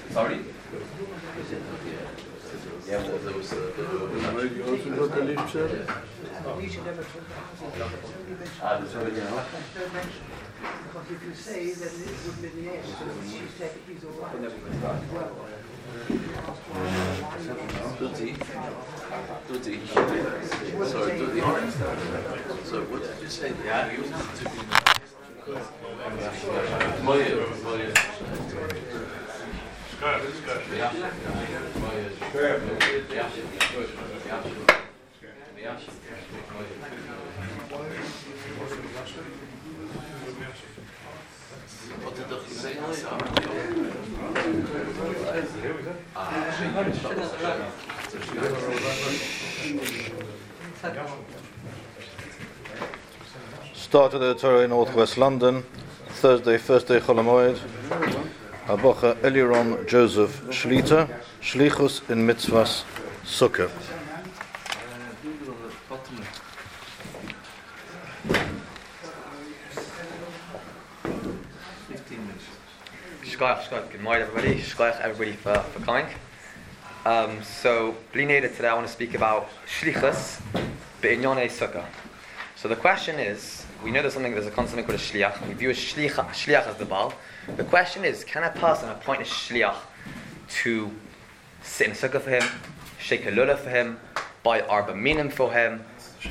Sorry? Yeah, well, there was because if you say that it would be the answer, she said he's all right. Duty. Sorry, Duty. So what did you say? Yeah, you have to be. Moje. Wat did you say? Started the Torah in Northwest London, Thursday, first day Chol HaMoed. Habocha Eliron Joseph Shlita, Shlichus in Mitzvahs Sukkah. Shkoyach, good morning everybody. Shkoyach everybody for coming. So, Bli Neder today I want to speak about Shlichus Be'inyonei Sukkah. So the question is, we know there's a concept called a Shliach. We view a Shliach as the Baal. The question is, can a person appoint a Shliach to sit in a Sukkah for him, shake a lulav for him, buy arba minim for him?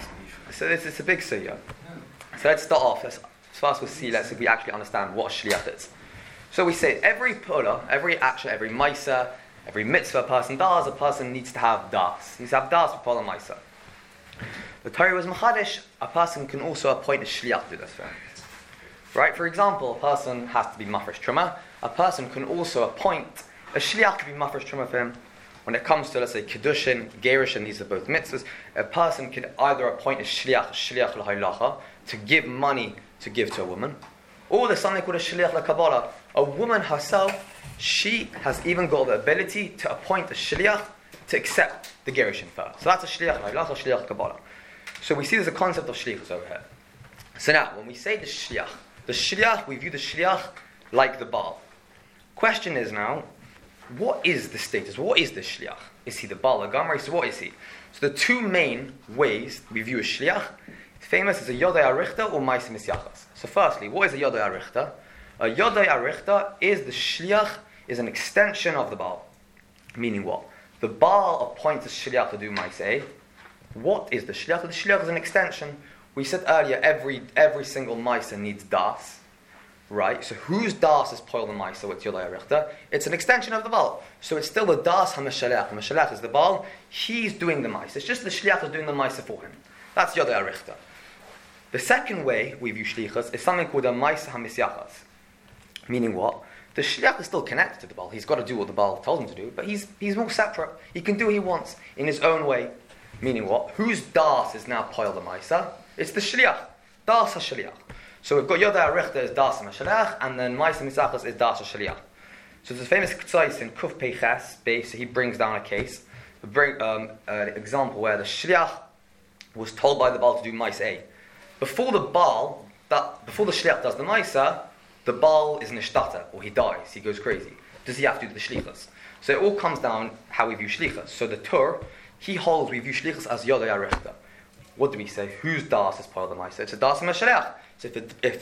So it's a big sugya. So let's start off. First we'll see, let's see if we actually understand what a Shliach is. So we say every pula, every action, every maisa, every mitzvah a person does, a person needs to have das. He needs to have das for pula maisa. The Torah was machadish, a person can also appoint a shliach to do this for him. Right? For example, a person has to be mafresh truma. A person can also appoint a shliach to be mafresh truma for him. When it comes to, let's say, kedushin, gerushin, these are both mitzvahs, a person can either appoint a shliach l'haylacha, to give money to give to a woman, or there's something called a shliach l'kabbalah. A woman herself, she has even got the ability to appoint a shliach to accept the gerushin first. So that's a shliach l'haylacha, shliach l'kabbalah. So we see there's a concept of shlichus over here. So now, when we say the shliach, we view the shliach like the Baal. Question is now, what is the status? What is the shliach? Is he the Baal, the Gamri? So what is he? So the two main ways we view a shliach, famous as a Yodai Arichta or Ma'aseh Misyachas. So firstly, what is a Yodai Arichta? A Yodai Arichta is the shliach, is an extension of the Baal. Meaning what? The Baal appoints a shliach to do Ma'aseh. What is the shliach? The shliach is an extension. We said earlier, every single Ma'aseh needs das. Right? So whose das is Poil the Ma'aseh with Yodai Arichta? It's an extension of the Baal. So it's still the das HaMeshalech. HaMeshalech is the Baal. He's doing the Ma'aseh. It's just the shliach is doing the Ma'aseh for him. That's Yodai Arichta. The second way we view shlichus is something called a Ma'aseh HaMisyachas. Meaning what? The shliach is still connected to the Baal. He's got to do what the Baal told him to do, but he's more separate. He can do what he wants in his own way. Meaning what? Whose das is now Poil the Ma'aseh? It's the shliach. Das HaShliach. So we've got Yodai Arichta is das HaMeshalech, and then Ma'aseh Misyachas is das HaShliach. So there's a famous k'tzais in Kuf Peiches base. He brings down a case, an example where the shliach was told by the Baal to do Ma'aseh. Before the shliach does the Ma'aseh, the Baal is nishtata, or he dies, he goes crazy. Does he have to do the shlichus? So it all comes down how we view shlichus. So the Tur, he holds we view shlichus as Yodai Arichta. What do we say? Whose das is part of the Ma'aseh? It's a das HaMeshalech. So if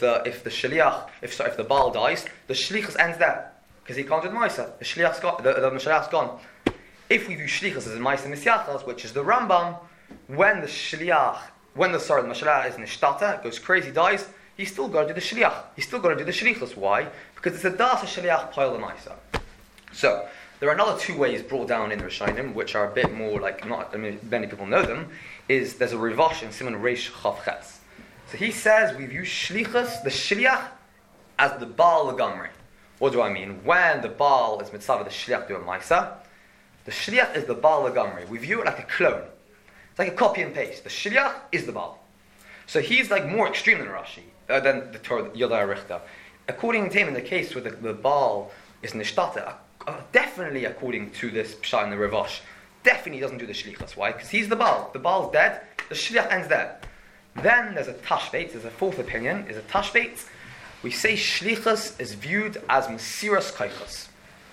the Baal dies, the shlichus ends there because he can't do the Ma'aseh. The shliach's gone. The Meshalech's gone. If we view shlichus as a Ma'aseh Misyachas, which is the Rambam, when the Meshalech is nishtata, goes crazy, dies, he's still got to do the shliach. He's still got to do the shlichus. Why? Because it's a das HaShliach Poil the Ma'aseh. So there are another two ways brought down in the Rishonim, which are a bit more many people know them. There's a Rivash in Simon Reish Chav Ches. So he says we view shlichus, the shliach, as the Baal L'Gamri. What do I mean? When the Baal is mitzvah, the shliach do a Ma'aseh. The shliach is the Baal L'Gamri. We view it like a clone. It's like a copy and paste. The shliach is the Baal. So he's like more extreme than Rashi, than the Torah Yodai Arichta. According to him, in the case where the Baal is nishtata, definitely according to this Pshat in the Rivash, definitely doesn't do the shlichus. Why? Because he's the Baal. The Baal's dead. The shliach ends there. Then there's a tashbeit. There's a fourth opinion. Is a tashbeit. We say shlichus is viewed as mesiras koichos.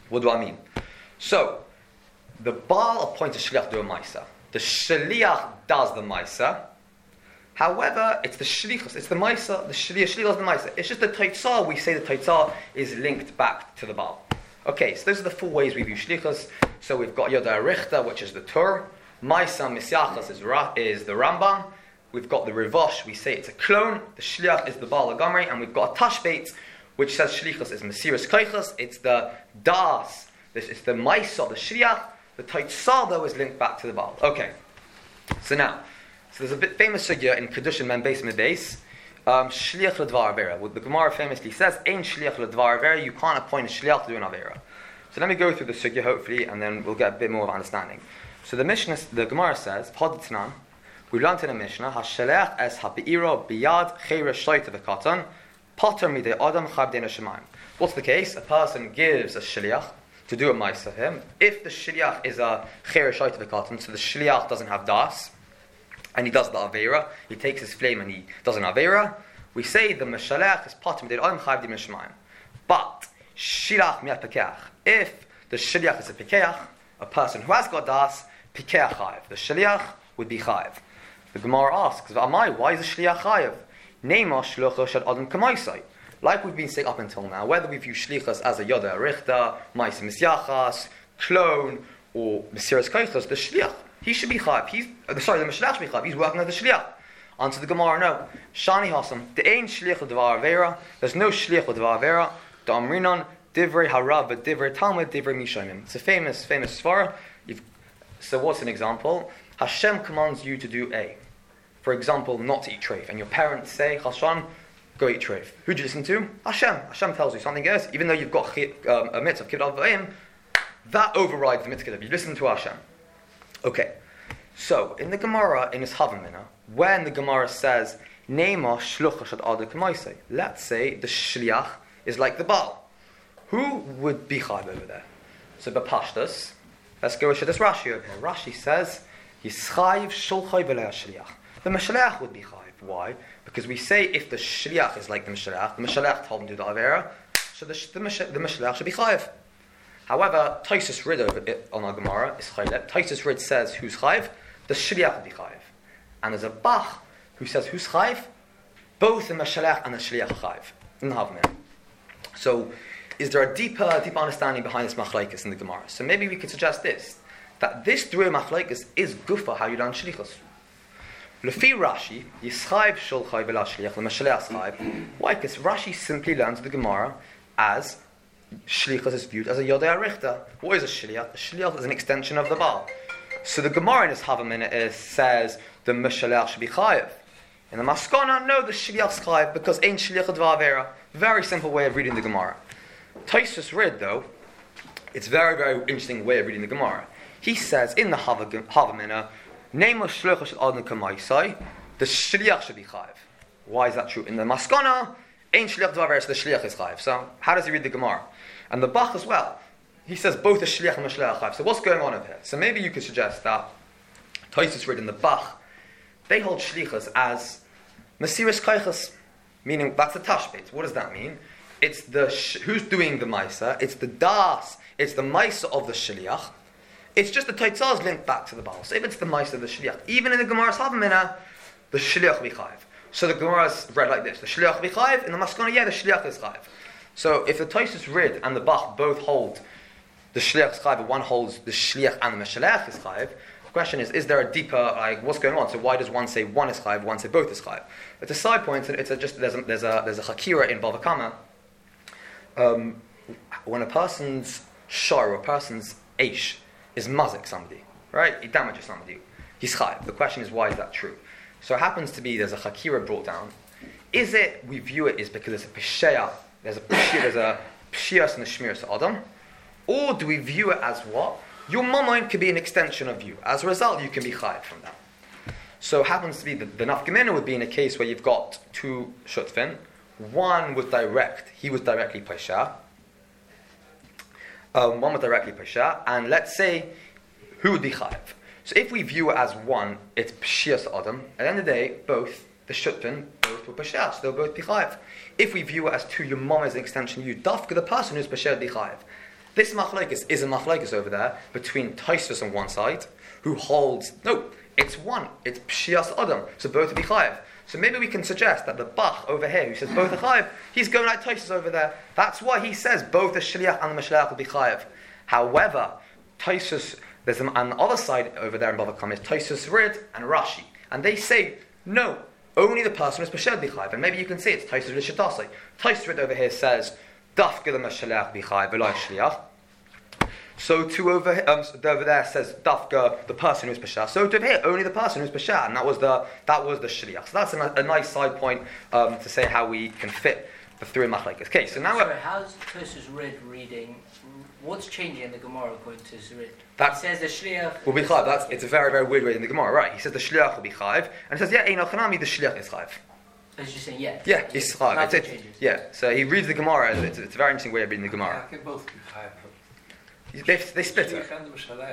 What do I mean? So, the Baal appoints a shliach to do a maisa. The shliach does the maisa. However, it's the shlichus, it's the maisa, the shliach does the maisa. It's just the taitzah, we say the taitzah is linked back to the Baal. Okay, so those are the four ways we view shlichus. So we've got Yoda Arichta, which is the Tur. Maisa Misyachas is the Rambam. We've got the Rivosh, we say it's a clone. The shliach is the Baal Gamri. And we've got a Tashbeit, which says shlichus is Mesiras Koichas. It's the Das. It's the Maisa, the shliach. The Taitzah, though, is linked back to the Baal. Okay. So there's a bit famous sugya in Kedushin Men Beis Mebeis. Shliach Ledvar Avera. The Gemara famously says, Ein Shliach Ledvar Avera, you can't appoint a Shliach to do an Avera. So let me go through the sugya, hopefully, and then we'll get a bit more of understanding. So the Gemara says, Haditnan, we learned in the Mishnah, HaShaleach es habeiro biyad chayra shoyte v'katan, pater midei adam chabdei neshemayim. What's the case? A person gives a shliach to do a ma'aseh him. If the shliach is a chayra shoyte v'katan, so the shliach doesn't have das, and he does the avera, he takes his flame and he does an avera, we say the meshalech is pater midei adam chabdei neshemayim. But shliach mi'at pekeach. If the shliach is a pekeach, a person who has got das, pekeach chayiv. The shliach would be chayiv. The Gemara asks, why is the shliach chayiv? Neima shlucha shad adam kamaisai. Like we've been saying up until now, whether we view shlichas as a yoda arichta, ma'aseh misyachas, clone, or mesiras koichas, the shliach, he should be chayiv. The meshalach should be chayiv. He's working as the shliach. Answer the Gemara, no. Shani hasam, the ain shliach l'dvar avera. There's no shliach l'dvar avera. The amrinon divrei harav, but divrei talmud, divrei mishayim. It's a famous svara. So what's an example? Hashem commands you to do A. For example, not to eat treif. And your parents say, Hashem, go eat treif. Who do you listen to? Hashem. Hashem tells you something else. Even though you've got a mitzvah of kibbutz v'ayim, that overrides the mitzvah. You listen to Hashem. Okay. So, in the Gemara, in his Havamina, when the Gemara says, Neima shlucha shad ada k'maisei, let's say the shliach is like the Baal. Who would be chayiv over there? So, b'pashtas, let's go with this Rashi over here. Rashi says, Yischayiv shulchay v'lei shliach. The Meshaleach would be chayiv. Why? Because we say if the shliach is like the Meshaleach told him to do the avera, so the Meshaleach should be chayiv. However, Taisus Rid over it on our Gemara is chayiv. Taisus Rid says who's chayiv? The shliach would be chayiv. And there's a Bach who says who's chayiv? Both the Meshaleach and the shliach chayiv. In the Havamina. So, is there a deeper understanding behind this machlaikas in the Gemara? So maybe we could suggest this. That this Drei Machlaikas is gufa how you learn shlichus. Lefi Rashi, Yischayiv shulchay v'la shliach, l'mashaleach chayiv. Why? Because Rashi simply learns the Gemara as shlichus is viewed as a yodei arichta. What is a shliach? A shliach is an extension of the Baal. So the Gemara in his Havamina says the mashaleach should be chayiv. In the Maskana, no, the shliach's chayiv because ain't shliach d'var avera. Very simple way of reading the Gemara. Taisus Rid though, it's very, very interesting way of reading the Gemara. He says in the Havamina, Neima shlucha shel adam kamaisai, the shliach should be chayiv. Why is that true? In the Maskana, ain shliach d'var, so the shliach is chayiv. So how does he read the Gemara? And the Bach as well. He says both the shliach and the shliach chayiv. So what's going on over here? So maybe you could suggest that Taisus Rid and the Bach, they hold shlichas as mesiras koichas, meaning that's the tashbeit. What does that mean? It's the who's doing the maisa. It's the das. It's the maisa of the shliach. It's just the taitzah is linked back to the Baal. So if it's the maisa of the shliach, even in the Gemara's Havamina, the shliach be chayiv. So the Gemara's read like this: the shliach be chayiv. In the Maskana, the shliach is chayiv. So if the Taisus Rid and the Bach both hold the shliach is chayiv, and one holds the shliach and the meshalech is chayiv, the question is there a deeper what's going on? So why does one say one is chayiv, one say both is chayiv? It's a side point. There's a chakira in Bava Kama. When a person's shor, or a person's eish is mazik somebody, right? He damages somebody. He's chayiv. The question is, why is that true? So it happens to be there's a chakira brought down. Is it we view it is because it's a peshaya, there's a pshiyas and a shmiras adam, or do we view it as what? Your mammon could be an extension of you. As a result, you can be chayiv from that. So it happens to be the nafkamina would be in a case where you've got two shutfin. One was direct, he was directly pesha. One was directly pesha, and let's say who would be chayiv. So if we view it as one, it's pshiyas adam. At the end of the day, both the shutfin, both were pesha, so they'll both be chayiv. If we view it as two, your mom is an extension of you, dafka the person who's pesha be chayiv. This machlokes is a machlokes over there between Tosfos on one side, who holds, no, it's one, it's Pshias Adam, so both will be chayiv. So maybe we can suggest that the Bach over here, who says both are chayiv, he's going like Tosfos over there. That's why he says both the Shliach and the Mashliach will be chayiv. However, Tosfos, there's on the other side over there in Bava Kama is Tosfos Rid and Rashi. And they say, no, only the person who's Pesher will be chayiv. And maybe you can see it's Tosfos Rid Shetasi. Tosfos Rid over here says, Dafka the Mashliach be chayiv, v'lo Shliach. So over there says Dafka, the person who's Pesha. So to over here, only the person who's Pesha, and that was the Shliach. So that's a nice side point to say how we can fit the three machlekes. Okay, so now how's Tosfos Rid reading? What's changing in the Gemara according to Tosfos Rid? That says the Shliach will be chayiv. It's a very, very weird way in the Gemara, right? He says the Shliach will be chayiv, and it says Ein Ochanami, the Shliach is chayiv. So he's just saying yeah. Yeah, it's chayiv. Yeah, so he reads the Gemara. It's a very interesting way of reading the Gemara. Can both be chayiv. They split it. If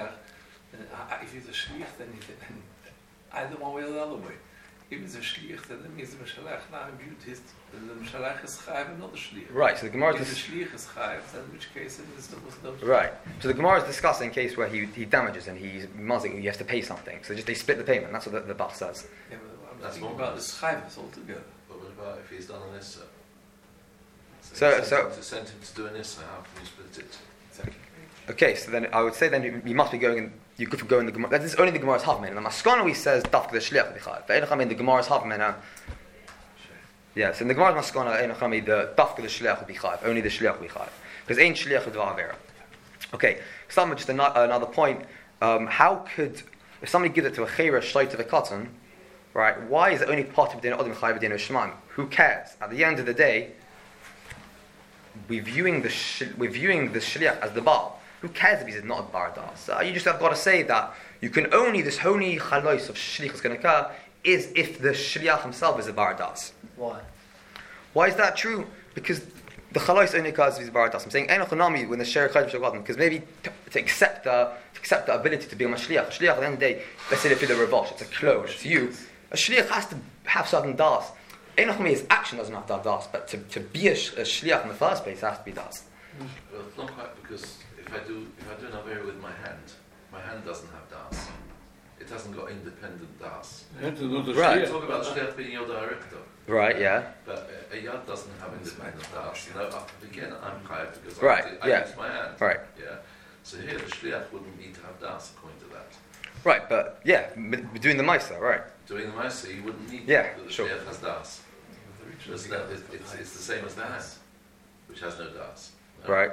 he's a shliach, then either one way or the other way. If he's a shliach, then it means the Mashalach. Now, the Mashalach is chayiv and not the shliach. Right. So the Gemara if the shliach is chayiv, then in which case it is the right. So the Gemara is discussing a case where he damages and he has to pay something. So they split the payment. That's what the Bach says. Yeah, but I'm thinking about the chayiv altogether. But what about if he's done an issa? So to send him to do an issa, how can you split it? Exactly. Okay, so then I would say then you must be going in. You could go in the Gemara. That is only the Gemara's half minute. The Maskana we says Dafka the Shliach b'chayv. The Einachami the Gemara's half minute. Yes, in the Gemara's Maskana Einachami the Dafka the Shliach b'chayv. Only the Shliach b'chayv because ain't Shliach d'var avera. Okay, so just another point. How could if somebody gives it to a chayra shloit of a cotton, right? Why is it only part of the Adam Chayv Din Shman? Who cares? At the end of the day, we're viewing the Shliach as the Baal. Who cares if he's not a Baradas? You just have got to say that you can only, this holy chalois of Shliach is going to occur is if the Shliach himself is a Baradas. Why? Why is that true? Because the chalois only occurs if he's a Baradas. I'm saying Einochanami when the Sher Chayv Shagadim, because maybe to accept the ability to be a Shliach. Shliach at the end of the day, let's say they feel the revosh, it's a clone, it's you. A Shliach has to have certain das. Einochanami, his action doesn't have to have das, but to be a Shliach in the first place, it has to be das. Well, not quite, because if I do an avera with my hand doesn't have das. It hasn't got independent das. Right. You talk about shliach being yod ha'arichta. Right. Yeah. But a yad doesn't have independent das. Again, I'm chayav because I use my hand. Right. Yeah. So here the shliach wouldn't need to have das according to that. Right, but yeah, we're doing the Maisa, right? Doing the Maisa, you wouldn't need that the sure. shliach has das. It's the same as the hand, which has no das. No? Right.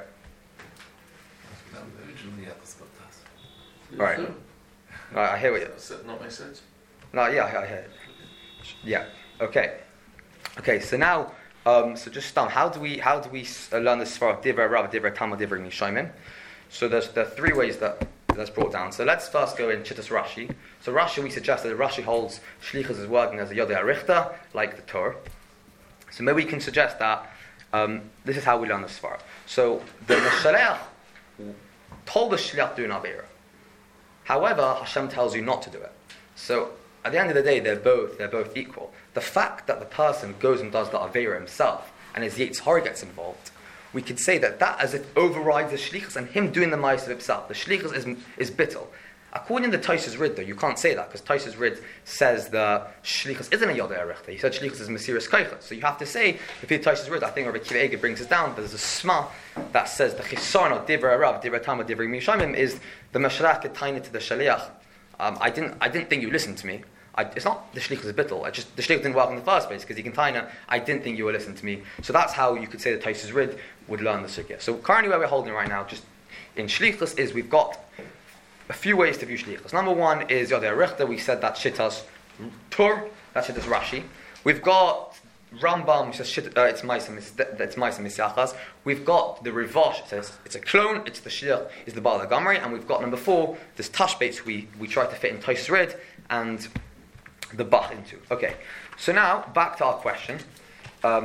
Right. I hear what you. Does that not make sense? No, yeah, I hear it. Yeah. Okay. So now, so just start. How do we learn this for Divrei Rav, Divrei Talmud, Divrei Mishaimim? So there are three ways that's brought down. So let's first go in Chittas Rashi. So Rashi, we suggest that Rashi holds Shlichus is working as a Yodei Arichta, like the Torah. So maybe we can suggest that this is how we learn this Sfar. So the Meshaleach told the Shliach do an Avera. However, Hashem tells you not to do it. So at the end of the day, they're both equal. The fact that the person goes and does the Avera himself, and his Yetzer Hara gets involved, we could say that as if overrides the Shlichus and him doing the Ma'aser himself. The Shlichus is bittul. According to Tosfos Rid, though, you can't say that, because Tosfos Rid says the Shlichus isn't a Yodei Arichta. He said Shlichus is Mesiras Koiches. So you have to say, if you Tosfos Rid, I think Rabbi Akiva Eiger brings it down, there's a Sma that says the Chisaron of Divrei Rav, Divrei Talmud, Divrei Mishaimim is the Mashrach Ketayna to the Shaliach. I didn't think you listened to me. It's not the Shlichus is bittul. The Shlichus didn't work in the first place, because he can taina, I didn't think you were listening to me. So that's how you could say that Tosfos Rid would learn the Sugya. So currently where we're holding right now, just in Shlichus, is we've got a few ways to view Shlichus. Number one is Yodei Arichta. We said that Shittas Tur, that's Shittas Rashi. We've got Rambam, which says it's Maisa Misyachas. We've got the Rivosh, it says it's a clone, it's the Shliach, is the Baal HaGamri. And we've got number four, this Tashbates we try to fit in Tosfos Rid and the Bach into. Okay, so now back to our question. So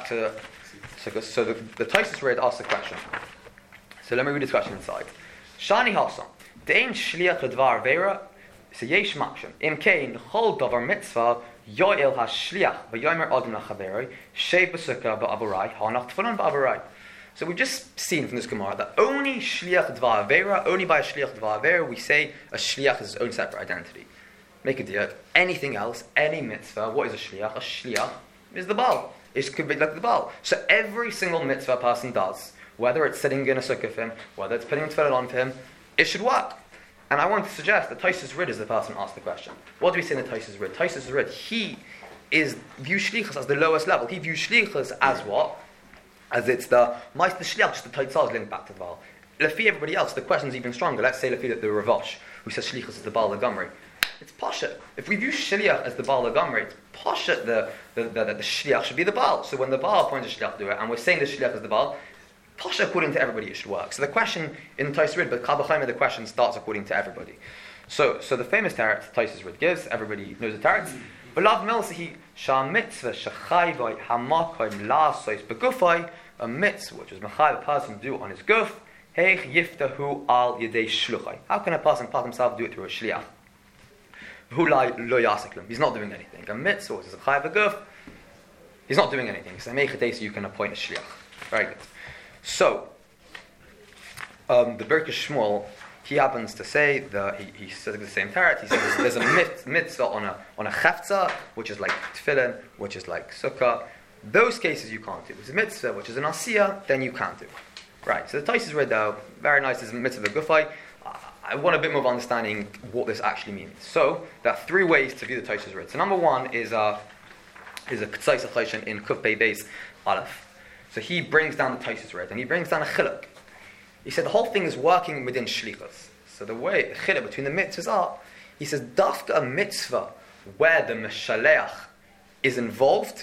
the Tosfos Rid asked the question. So let me read this question inside. Shani Hassan. Dein shliach ledvar vera, so yesh makshim. Im kein chol davar mitzvah yoel hashliach v'yomer adam lachaveroi shei b'sukkah ba'avurai hanach tefillin ba'avurai. So we've just seen from this Gemara that only Shliach Dvar Avera, only by a Shliach Dvar Avera, we say a Shliach is his own separate identity. Make a deal. Anything else, any mitzvah, what is a Shliach? A Shliach is the Baal. It could be like the Baal. So every single mitzvah a person does, whether it's sitting in a sukkah for him, whether it's putting a tefillin on for him, it should work. And I want to suggest that Taisus Rid is the person who asked the question. What do we say in the Taisus Rid? Taisus Rid, he views Shlichus as the lowest level. He views Shlichus as what? As it's the Meister Shliach, just the Taitzah is linked back to the Baal. Lefi everybody else, the question's even stronger. Let's say Lefi the Ravosh, who says Shlichus is the Baal Gomri. It's Pasha. If we view Shliach as the Baal Gomri, it's Pasha the Shliach should be the Baal. So when the Baal appoints a Shliach to do it, and we're saying the Shliach is the Baal, Pasha according to everybody it should work. So the question in Taisus Rid, but Kabbalah the question starts according to everybody. So the famous teretz Taisus Rid gives, everybody knows the teretz. V'lav milsahi shah mitzvah shechayvai hamakoim la'asos begufay, a mitzvah which is mechayv a person to do on his guf, heich yiftahu al yedei shluchai. How can a person part himself do it through a shliach? Hulai lo yasiklim. He's not doing anything. A mitzvah which is a chayv a guf, he's not doing anything. So make a day so you can appoint a shliach. Very good. So, the Birkei Shmuel, he happens to say that he says the same teretz. He says there's a mitzvah on a chefza, which is like tefillin, which is like sukkah. Those cases you can't do. If it's a mitzvah, which is an asiyah, then you can't do. Right. So the Taisus Rid, though, very nice. Is a mitzvah gufay. I want a bit more of understanding what this actually means. So there are three ways to view the Taisus Rid. So number one is a k'tzais achleishin in Kuf Pei Beis Aleph. So he brings down the Taisus Rid, and he brings down a chiluk. He said the whole thing is working within shlichus. So the way, the chiluk between the mitzvahs are, he says, dafka a mitzvah where the meshaleach is involved,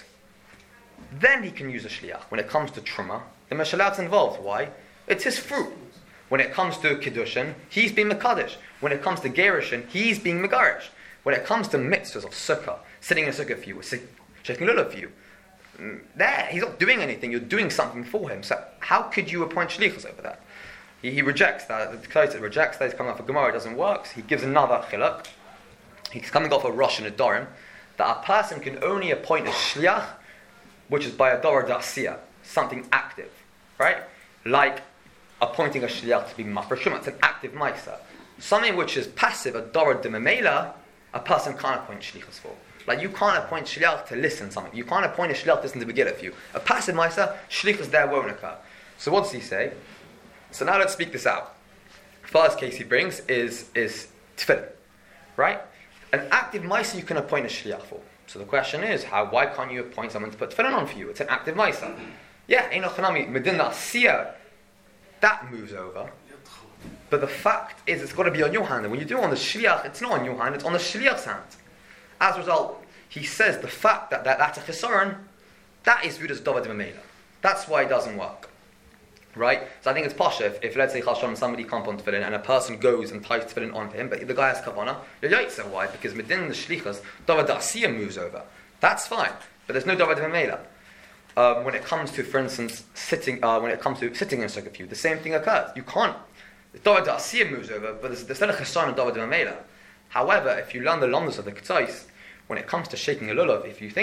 then he can use a shliach. When it comes to truma, the meshaleach's involved. Why? It's his fruit. When it comes to kiddushin, he's being mekadosh. When it comes to gerushin, he's being megarish. When it comes to mitzvahs of sukkah, sitting in a sukkah for you, shaking lulav for you, there, he's not doing anything, you're doing something for him. So how could you appoint shlichus over that? He rejects that. The Klal rejects that. He's coming off a Gemara, it doesn't work. So he gives another chiluk. He's coming off a Rosh and a Dorim, that a person can only appoint a shliach, which is by a Dor Dasiya, something active, right? Like appointing a shliach to be mafresh truma. It's an active ma'isa. Something which is passive, a Dor Dememela, a person can't appoint shlichus for. Like you can't appoint shliach to listen to something. You can't appoint a shliach to listen to Megillah for you. A passive ma'isa, shlichus there won't occur. So what does he say? So now let's speak this out. First case he brings is tefillin, right? An active ma'isa you can appoint a shliach for. So the question is, why can't you appoint someone to put tefillin on for you? It's an active ma'isa. Yeah, Eino Chanami, Medina Asiyah, that moves over. But the fact is, it's got to be on your hand. And when you do it on the shliach, it's not on your hand, it's on the shliach's hand. As a result, he says the fact that that's a chesaron, that is viewed as Dovad Mamela. That's why it doesn't work. Right? So I think it's pasha. If let's say Chashon, somebody can't put tefillin, and a person goes and ties tefillin on for him, but the guy has kavanah, you're yaitza. Why? Because within the shlichus, Dovad Asiyah moves over. That's fine. But there's no Dovad Mamela. When it comes to, for instance, sitting in a sukkah view, the same thing occurs. You can't. The Dovad Asiyah moves over, but there's still a chesaron of Dovad Mamela. However, if you learn the lomdus of the Ketzos, when it comes to shaking a lulav, if you think